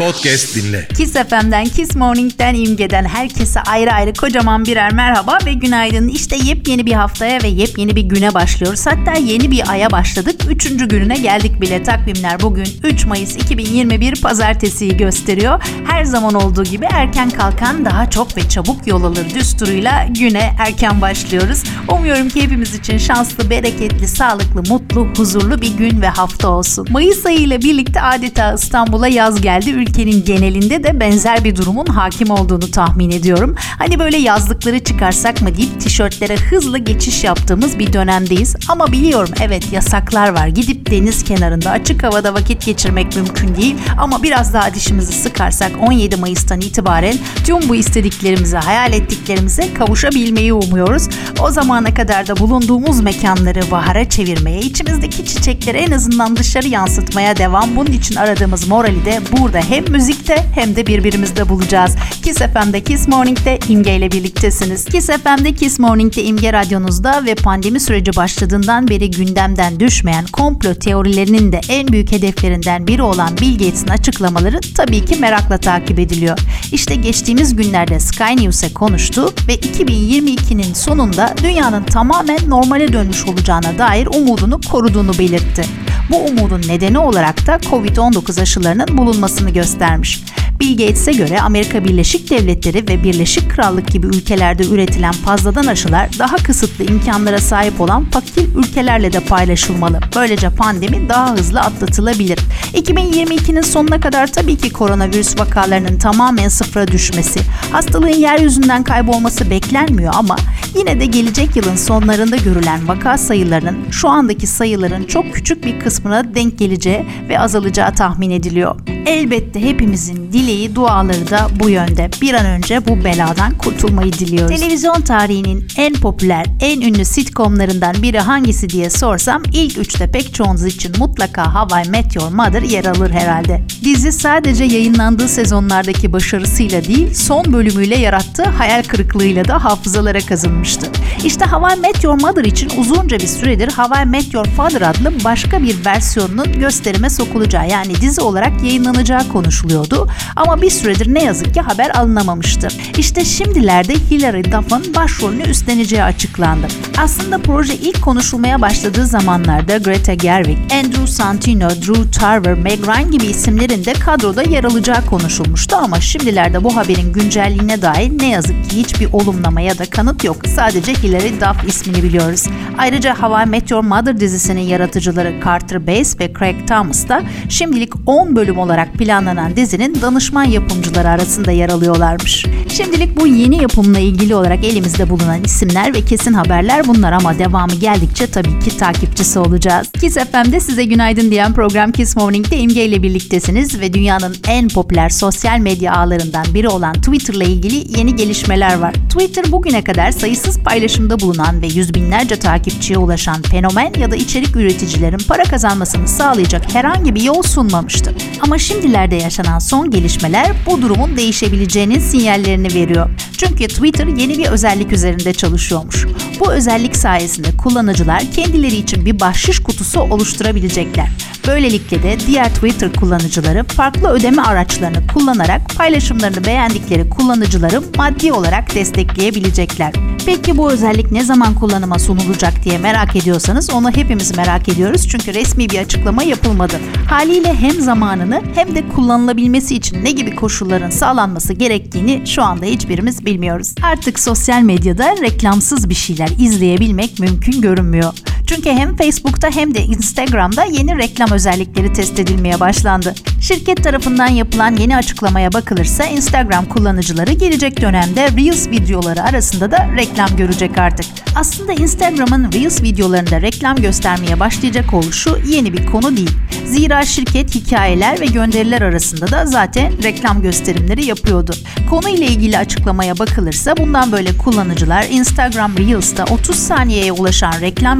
Podcast dinle. Kiss FM'den, Kiss Morning'den, İmge'den herkese ayrı ayrı kocaman birer merhaba ve günaydın. İşte yepyeni bir haftaya ve yepyeni bir güne başlıyoruz. Hatta yeni bir aya başladık. 3. gününe geldik bile. Takvimler bugün 3 Mayıs 2021 Pazartesi'yi gösteriyor. Her zaman olduğu gibi erken kalkan daha çok ve çabuk yol alır düsturuyla güne erken başlıyoruz. Umuyorum ki hepimiz için şanslı, bereketli, sağlıklı, mutlu, huzurlu bir gün ve hafta olsun. Mayıs ayı ile birlikte adeta İstanbul'a yaz geldi. Ülkenin genelinde de benzer bir durumun hakim olduğunu tahmin ediyorum. Hani böyle yazlıkları çıkarsak mı deyip tişörtlere hızlı geçiş yaptığımız bir dönemdeyiz. Ama biliyorum evet yasaklar var. Gidip deniz kenarında açık havada vakit geçirmek mümkün değil. Ama biraz daha dişimizi sıkarsak 17 Mayıs'tan itibaren tüm bu istediklerimize, hayal ettiklerimize kavuşabilmeyi umuyoruz. O zamana kadar da bulunduğumuz mekanları bahara çevirmeye, içimizdeki çiçekleri en azından dışarı yansıtmaya devam. Bunun için aradığımız morali de burada hem müzikte hem de birbirimizde bulacağız. Kiss FM'de Kiss Morning'de İmge ile birliktesiniz. Kiss FM'de Kiss Morning'de İmge radyonuzda ve pandemi süreci başladığından beri gündemden düşmeyen komplo teorilerinin de en büyük hedeflerinden biri olan Bill Gates'in açıklamaları tabii ki merakla takip ediliyor. İşte geçtiğimiz günlerde Sky News'e konuştu ve 2022'nin sonunda dünyanın tamamen normale dönmüş olacağına dair umudunu koruduğunu belirtti. Bu umudun nedeni olarak da Covid-19 aşılarının bulunmasını göstermiş. Bill Gates'e göre Amerika Birleşik Devletleri ve Birleşik Krallık gibi ülkelerde üretilen fazladan aşılar daha kısıtlı imkanlara sahip olan fakir ülkelerle de paylaşılmalı. Böylece pandemi daha hızlı atlatılabilir. 2022'nin sonuna kadar tabii ki koronavirüs vakalarının tamamen sıfıra düşmesi, hastalığın yeryüzünden kaybolması beklenmiyor ama yine de gelecek yılın sonlarında görülen vaka sayılarının şu andaki sayıların çok küçük bir kısmına denk geleceği ve azalacağı tahmin ediliyor. Elbette hepimizin dileği, duaları da bu yönde. Bir an önce bu beladan kurtulmayı diliyoruz. Televizyon tarihinin en popüler, en ünlü sitcomlarından biri hangisi diye sorsam ilk üçte pek çoğunuz için mutlaka How I Met Your Mother yer alır herhalde. Dizi sadece yayınlandığı sezonlardaki başarısıyla değil, son bölümüyle yarattığı hayal kırıklığıyla da hafızalara kazınmıştı. İşte How I Met Your Mother için uzunca bir süredir How I Met Your Father adlı başka bir versiyonunun gösterime sokulacağı, yani dizi olarak yayınlanacağı konuşuluyordu. Ama bir süredir ne yazık ki haber alınamamıştı. İşte şimdilerde Hilary Duff'ın başrolünü üstleneceği açıklandı. Aslında proje ilk konuşulmaya başladığı zamanlarda Greta Gerwig, Andrew Santino, Drew Tarver, Meg Ryan gibi isimlerin de kadroda yer alacağı konuşulmuştu ama şimdilerde bu haberin güncelliğine dair ne yazık ki hiçbir olumlama ya da kanıt yok. Sadece Hilary Duff ismini biliyoruz. Ayrıca How I Met Your Mother dizisinin yaratıcıları Carter Bass ve Craig Thomas da şimdilik 10 bölüm olarak planlanan dizinin danışman yapımcıları arasında yer alıyorlarmış. Şimdilik bu yeni yapımla ilgili olarak elimizde bulunan isimler ve kesin haberler bunlar ama devamı geldikçe tabii ki takipçisi olacağız. Kiss FM'de size günaydın diyen program Kiss Morning'de İmge ile birliktesiniz ve dünyanın en popüler sosyal medya ağlarından biri olan Twitter'la ilgili yeni gelişmeler var. Twitter bugüne kadar sayısız paylaşımda bulunan ve yüz binlerce takipçiye ulaşan fenomen ya da içerik üreticilerin para kazanmasını sağlayacak herhangi bir yol sunmamıştı. Ama şimdilerde yaşanan son gelişmeler bu durumun değişebileceğinin sinyallerini veriyor. Çünkü Twitter yeni bir özellik üzerinde çalışıyormuş. Bu özellik sayesinde kullanıcılar kendileri için bir bahşiş kutusu oluşturabilecekler. Böylelikle de diğer Twitter kullanıcıları farklı ödeme araçlarını kullanarak paylaşımlarını beğendikleri kullanıcıları maddi olarak destekleyebilecekler. Peki bu özellik ne zaman kullanıma sunulacak diye merak ediyorsanız onu hepimiz merak ediyoruz çünkü resmi bir açıklama yapılmadı. Haliyle hem zamanını hem de kullanılabilmesi için ne gibi koşulların sağlanması gerektiğini şu anda hiçbirimiz bilmiyoruz. Artık sosyal medyada reklamsız bir şeyler izleyebilmek mümkün görünmüyor. Çünkü hem Facebook'ta hem de Instagram'da yeni reklam özellikleri test edilmeye başlandı. Şirket tarafından yapılan yeni açıklamaya bakılırsa Instagram kullanıcıları gelecek dönemde Reels videoları arasında da reklam görecek artık. Aslında Instagram'ın Reels videolarında reklam göstermeye başlayacak oluşu yeni bir konu değil. Zira şirket hikayeler ve gönderiler arasında da zaten reklam gösterimleri yapıyordu. Konuyla ilgili açıklamaya bakılırsa bundan böyle kullanıcılar Instagram Reels'ta 30 saniyeye ulaşan reklam videoları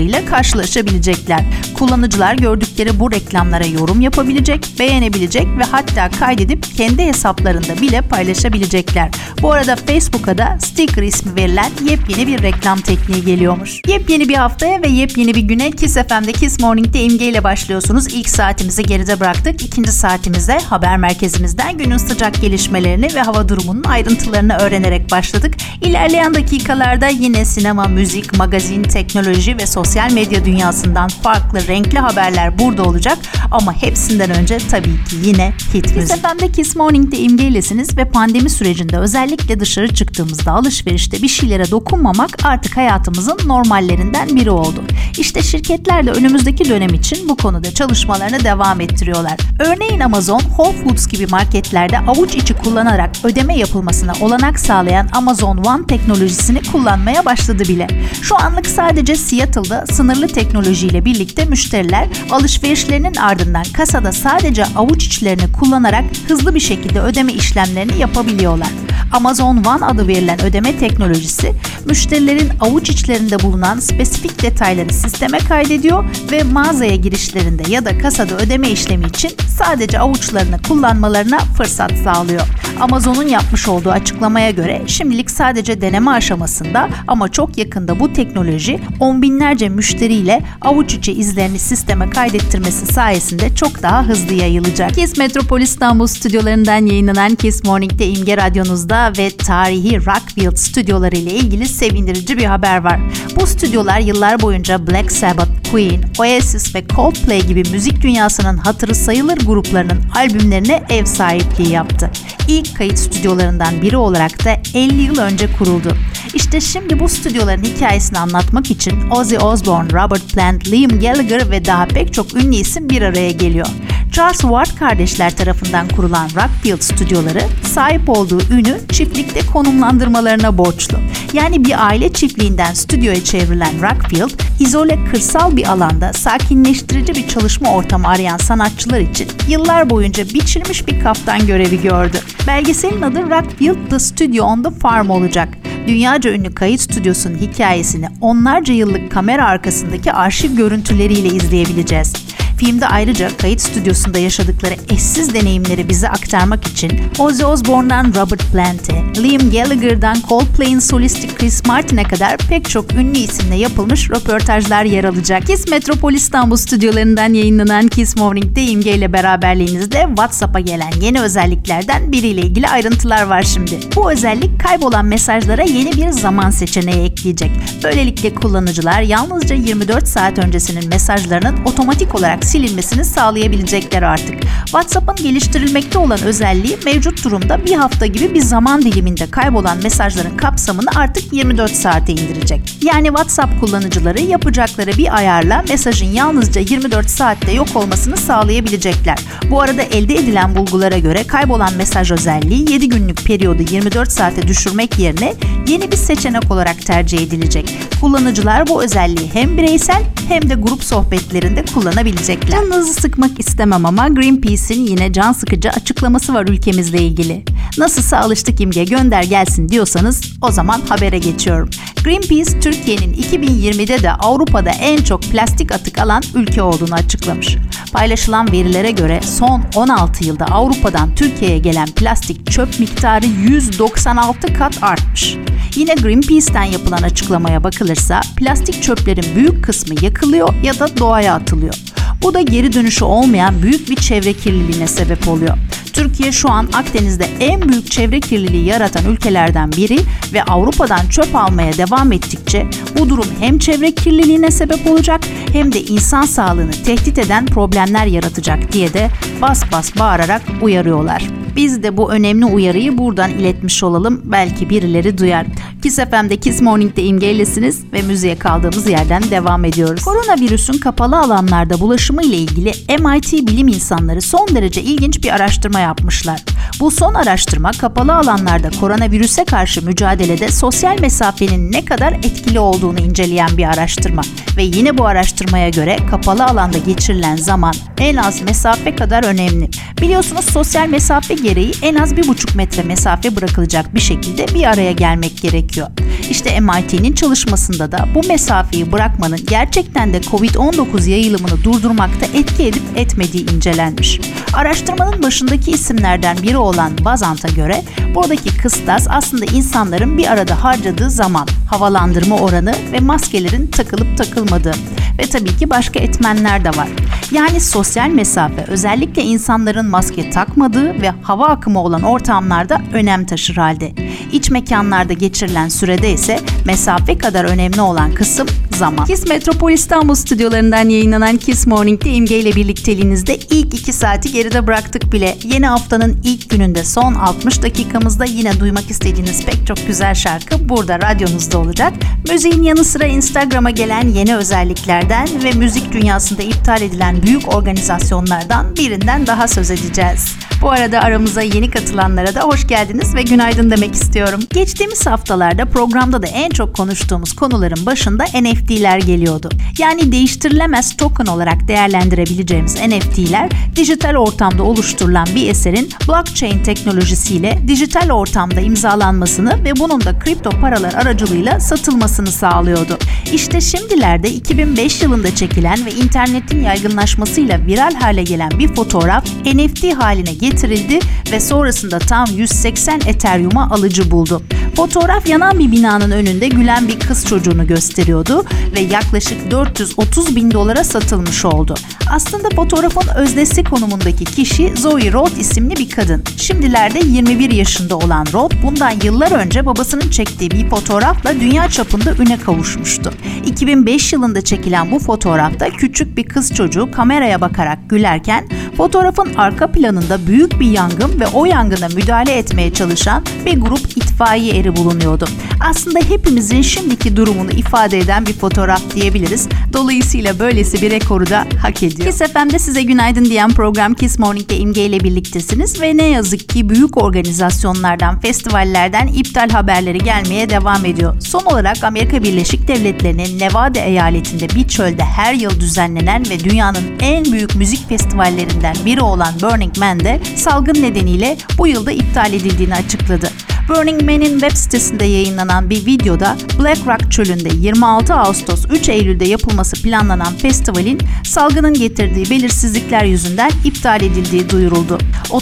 reklamlarıyla karşılaşabilecekler. Kullanıcılar gördükleri bu reklamlara yorum yapabilecek, beğenebilecek ve hatta kaydedip kendi hesaplarında bile paylaşabilecekler. Bu arada Facebook'a da sticker ismi verilen yepyeni bir reklam tekniği geliyormuş. Yepyeni bir haftaya ve yepyeni bir güne Kiss FM'de Kiss Morning'de İmge ile başlıyorsunuz. İlk saatimizi geride bıraktık. İkinci saatimizde haber merkezimizden günün sıcak gelişmelerini ve hava durumunun ayrıntılarını öğrenerek başladık. İlerleyen dakikalarda yine sinema, müzik, magazin, teknoloji ve sosyal medya dünyasından farklı renkli haberler burada olacak. Ama hepsinden önce tabii ki yine hit müzik. Kiss FM'de Kiss Morning'de İmge ilesiniz ve pandemi sürecinde özellikle dışarı çıktığımızda alışverişte bir şeylere dokunmamak artık hayatımızın normallerinden biri oldu. İşte şirketler de önümüzdeki dönem için bu konuda çalışmalarını devam ettiriyorlar. Örneğin Amazon, Whole Foods gibi marketlerde avuç içi kullanarak ödeme yapılmasına olanak sağlayan Amazon One teknolojisini kullanmaya başladı bile. Şu anlık sadece Seattle'da sınırlı teknolojiyle birlikte müşteriler alışverişlerinin ardından kasada sadece avuç içlerini kullanarak hızlı bir şekilde ödeme işlemlerini yapabiliyorlar. Amazon One adı verilen ödeme teknolojisi, müşterilerin avuç içlerinde bulunan spesifik detayları sisteme kaydediyor ve mağazaya girişlerinde ya da kasada ödeme işlemi için sadece avuçlarını kullanmalarına fırsat sağlıyor. Amazon'un yapmış olduğu açıklamaya göre şimdilik sadece deneme aşamasında ama çok yakında bu teknoloji on binlerce müşteriyle avuç içi izlerini sisteme kaydettirmesi sayesinde çok daha hızlı yayılacak. Kiss Metropol İstanbul stüdyolarından yayınlanan Kiss Morning'de İmge Radyonuzda ve tarihi Rockfield stüdyoları ile ilgili sevindirici bir haber var. Bu stüdyolar yıllar boyunca Black Sabbath, Queen, Oasis ve Coldplay gibi müzik dünyasının hatırı sayılır gruplarının albümlerine ev sahipliği yaptı. İlk kayıt stüdyolarından biri olarak da 50 yıl önce kuruldu. İşte şimdi bu stüdyoların hikayesini anlatmak için Ozzy Osbourne, Robert Plant, Liam Gallagher ve daha pek çok ünlü isim bir araya geliyor. Charles Ward kardeşler tarafından kurulan Rockfield stüdyoları sahip olduğu ünü çiftlikte konumlandırmalarına borçlu. Yani bir aile çiftliğinden stüdyoya çevrilen Rockfield, izole kırsal bir alanda sakinleştirici bir çalışma ortamı arayan sanatçılar için yıllar boyunca biçilmiş bir kaftan görevi gördü. Belgeselin adı Rockfield The Studio on the Farm olacak. Dünyaca ünlü kayıt stüdyosunun hikayesini onlarca yıllık kamera arkasındaki arşiv görüntüleriyle izleyebileceğiz. Filmde ayrıca kayıt stüdyosunda yaşadıkları eşsiz deneyimleri bize aktarmak için Ozzy Osbourne'dan Robert Plant'e, Liam Gallagher'dan Coldplay'in solisti Chris Martin'e kadar pek çok ünlü isimle yapılmış röportajlar yer alacak. Kiss Metropol İstanbul stüdyolarından yayınlanan Kiss Morning'de İmge ile beraberliğinizde WhatsApp'a gelen yeni özelliklerden biriyle ilgili ayrıntılar var şimdi. Bu özellik kaybolan mesajlara yeni bir zaman seçeneği ekleyecek. Böylelikle kullanıcılar yalnızca 24 saat öncesinin mesajlarının otomatik olarak silinmesini sağlayabilecekler artık. WhatsApp'ın geliştirilmekte olan özelliği mevcut durumda bir hafta gibi bir zaman diliminde kaybolan mesajların kapsamını artık 24 saate indirecek. Yani WhatsApp kullanıcıları yapacakları bir ayarla mesajın yalnızca 24 saatte yok olmasını sağlayabilecekler. Bu arada elde edilen bulgulara göre kaybolan mesaj özelliği 7 günlük periyodu 24 saate düşürmek yerine yeni bir seçenek olarak tercih edilecek. Kullanıcılar bu özelliği hem bireysel hem de grup sohbetlerinde kullanabilecekler. Canınızı sıkmak istemem ama Greenpeace'in yine can sıkıcı açıklaması var ülkemizle ilgili. Nasılsa alıştık İmge, gönder gelsin diyorsanız o zaman habere geçiyorum. Greenpeace, Türkiye'nin 2020'de de Avrupa'da en çok plastik atık alan ülke olduğunu açıklamış. Paylaşılan verilere göre son 16 yılda Avrupa'dan Türkiye'ye gelen plastik çöp miktarı 196 kat artmış. Yine Greenpeace'ten yapılan açıklamaya bakılırsa plastik çöplerin büyük kısmı yakılıyor ya da doğaya atılıyor. Bu da geri dönüşü olmayan büyük bir çevre kirliliğine sebep oluyor. Türkiye şu an Akdeniz'de en büyük çevre kirliliği yaratan ülkelerden biri ve Avrupa'dan çöp almaya devam ettikçe bu durum hem çevre kirliliğine sebep olacak hem de insan sağlığını tehdit eden problemler yaratacak diye de bas bas bağırarak uyarıyorlar. Biz de bu önemli uyarıyı buradan iletmiş olalım. Belki birileri duyar. Kiss FM'de Kiss Morning'de İmge'ylesiniz ve müziğe kaldığımız yerden devam ediyoruz. Koronavirüsün kapalı alanlarda bulaşımı ile ilgili MIT bilim insanları son derece ilginç bir araştırma yapmışlar. Bu son araştırma kapalı alanlarda koronavirüse karşı mücadelede sosyal mesafenin ne kadar etkili olduğunu inceleyen bir araştırma. Ve yine bu araştırmaya göre kapalı alanda geçirilen zaman en az mesafe kadar önemli. Biliyorsunuz sosyal mesafe gereği en az 1,5 metre mesafe bırakılacak bir şekilde bir araya gelmek gerekiyor. İşte MIT'nin çalışmasında da bu mesafeyi bırakmanın gerçekten de COVID-19 yayılımını durdurmakta etki edip etmediği incelenmiş. Araştırmanın başındaki isimlerden biri olan Bazant'a göre buradaki kıstas aslında insanların bir arada harcadığı zaman, havalandırma oranı ve maskelerin takılıp takılmadığı ve tabii ki başka etmenler de var. Yani sosyal mesafe özellikle insanların maske takmadığı ve hava akımı olan ortamlarda önem taşır halde. İç mekanlarda geçirilen sürede ise mesafe kadar önemli olan kısım zaman. Kiss Metropol İstanbul stüdyolarından yayınlanan Kiss Morning'de İmge ile birlikteliğinizde ilk 2 saati geride bıraktık bile. Yeni haftanın ilk gününde son 60 dakikamızda yine duymak istediğiniz pek çok güzel şarkı burada radyonuzda olacak. Müziğin yanı sıra Instagram'a gelen yeni özelliklerden ve müzik dünyasında iptal edilen büyük organizasyonlardan birinden daha söz edeceğiz. Bu arada aramıza yeni katılanlara da hoş geldiniz ve günaydın demek istiyorum. Geçtiğimiz haftalarda programda da en çok konuştuğumuz konuların başında NFT'ler geliyordu. Yani değiştirilemez token olarak değerlendirebileceğimiz NFT'ler, dijital ortamda oluşturulan bir eserin blockchain teknolojisiyle dijital ortamda imzalanmasını ve bunun da kripto paralar aracılığıyla satılmasını sağlıyordu. İşte şimdilerde 2005 yılında çekilen ve internetin yaygınlaşmasıyla viral hale gelen bir fotoğraf NFT haline getirildi ve sonrasında tam 180 Ethereum'a alıcı buldu. Fotoğraf yanan bir binanın önünde gülen bir kız çocuğunu gösteriyordu ve yaklaşık 430 bin dolara satılmış oldu. Aslında fotoğrafın öznesi konumundaki kişi Zoe Roth isimli bir kadın. Şimdilerde 21 yaşında olan Roth, bundan yıllar önce babasının çektiği bir fotoğrafla dünya çapında üne kavuşmuştu. 2005 yılında çekilen bu fotoğrafta küçük bir kız çocuğu kameraya bakarak gülerken, fotoğrafın arka planında büyük bir yangın ve o yangına müdahale etmeye çalışan bir grup itfaiye eri bulunuyordu. Aslında hepimizin şimdiki durumunu ifade eden bir fotoğraf diyebiliriz. Dolayısıyla böylesi bir rekoru da hak ediyor. Kiss FM'de size günaydın diyen program Kiss Morning'de İmge ile birliktesiniz ve ne yazık ki büyük organizasyonlardan, festivallerden iptal haberleri gelmeye devam ediyor. Son olarak Amerika Birleşik Devletleri'nin Nevada eyaletinde bir çölde her yıl düzenlenen ve dünyanın en büyük müzik festivallerinden biri olan Burning Man'de salgın nedeniyle bu yılda iptal edildiğini açıkladı. Burning Man'in web sitesinde yayınlanan bir videoda Black Rock çölünde 26 Ağustos 3 Eylül'de yapılması planlanan festivalin salgının getirdiği belirsizlikler yüzünden iptal edildiği duyuruldu.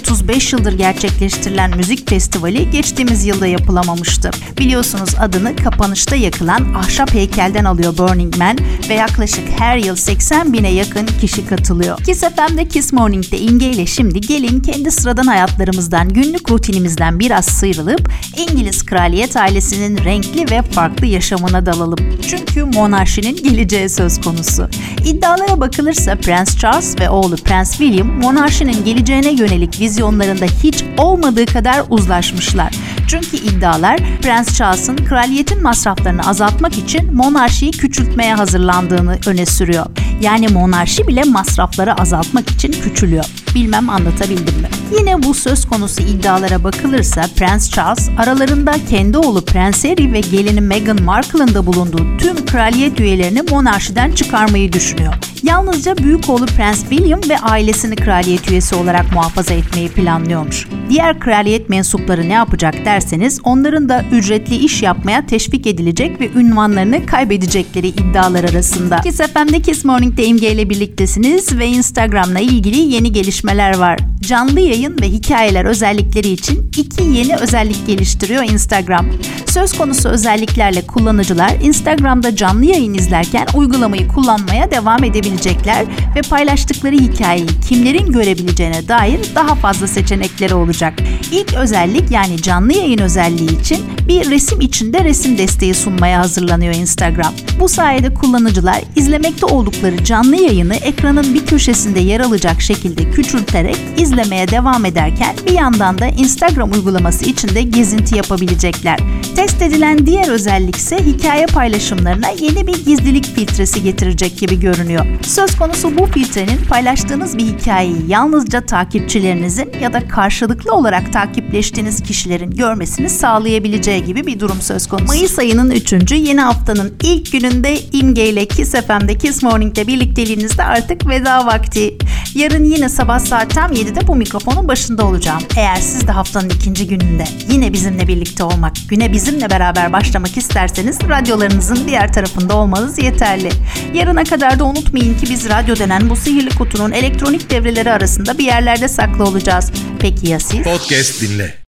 35 yıldır gerçekleştirilen müzik festivali geçtiğimiz yılda yapılamamıştı. Biliyorsunuz adını kapanışta yakılan ahşap heykelden alıyor Burning Man ve yaklaşık her yıl 80 bine yakın kişi katılıyor. Kiss FM'de Kiss Morning'de İmge ile şimdi gelin kendi sıradan hayatlarımızdan, günlük rutinimizden biraz sıyrılıp İngiliz kraliyet ailesinin renkli ve farklı yaşamına dalalım. Çünkü monarşinin geleceği söz konusu. İddialara bakılırsa Prens Charles ve oğlu Prens William monarşinin geleceğine yönelik vizyonlarında hiç olmadığı kadar uzlaşmışlar. Çünkü iddialar Prens Charles'ın kraliyetin masraflarını azaltmak için monarşiyi küçültmeye hazırlandığını öne sürüyor. Yani monarşi bile masrafları azaltmak için küçülüyor. Bilmem anlatabildim mi? Yine bu söz konusu iddialara bakılırsa Prens Charles aralarında kendi oğlu Prens Harry ve gelini Meghan Markle'ın da bulunduğu tüm kraliyet üyelerini monarşiden çıkarmayı düşünüyor. Yalnızca büyük oğlu Prens William ve ailesini kraliyet üyesi olarak muhafaza etmeyi planlıyormuş. Diğer kraliyet mensupları ne yapacak derseniz onların da ücretli iş yapmaya teşvik edilecek ve ünvanlarını kaybedecekleri iddialar arasında. Kiss FM'de Kiss Morning'de İmge ile birliktesiniz ve Instagram'la ilgili yeni gelişmeler var. Canlı yayın ve hikayeler özellikleri için 2 yeni özellik geliştiriyor Instagram. Söz konusu özelliklerle kullanıcılar Instagram'da canlı yayın izlerken uygulamayı kullanmaya devam edebilecekler ve paylaştıkları hikayeyi kimlerin görebileceğine dair daha fazla seçenekleri olacak. İlk özellik yani canlı yayın özelliği için bir resim içinde resim desteği sunmaya hazırlanıyor Instagram. Bu sayede kullanıcılar izlemekte oldukları canlı yayını ekranın bir köşesinde yer alacak şekilde küçük küçülterek izlemeye devam ederken bir yandan da Instagram uygulaması içinde gezinti yapabilecekler. Test edilen diğer özellik ise hikaye paylaşımlarına yeni bir gizlilik filtresi getirecek gibi görünüyor. Söz konusu bu filtrenin paylaştığınız bir hikayeyi yalnızca takipçilerinizin ya da karşılıklı olarak takipleştiğiniz kişilerin görmesini sağlayabileceği gibi bir durum söz konusu. Mayıs ayının 3. yeni haftanın ilk gününde İmge ile Kiss FM'de Kiss Morning'de birlikteliğinizde artık veda vakti. Yarın yine sabah saat tam 7'de bu mikrofonun başında olacağım. Eğer siz de haftanın ikinci gününde yine bizimle birlikte olmak, güne bizimle beraber başlamak isterseniz radyolarınızın diğer tarafında olmanız yeterli. Yarına kadar da unutmayın ki biz radyo denen bu sihirli kutunun elektronik devreleri arasında bir yerlerde saklı olacağız. Peki ya siz? Podcast dinle.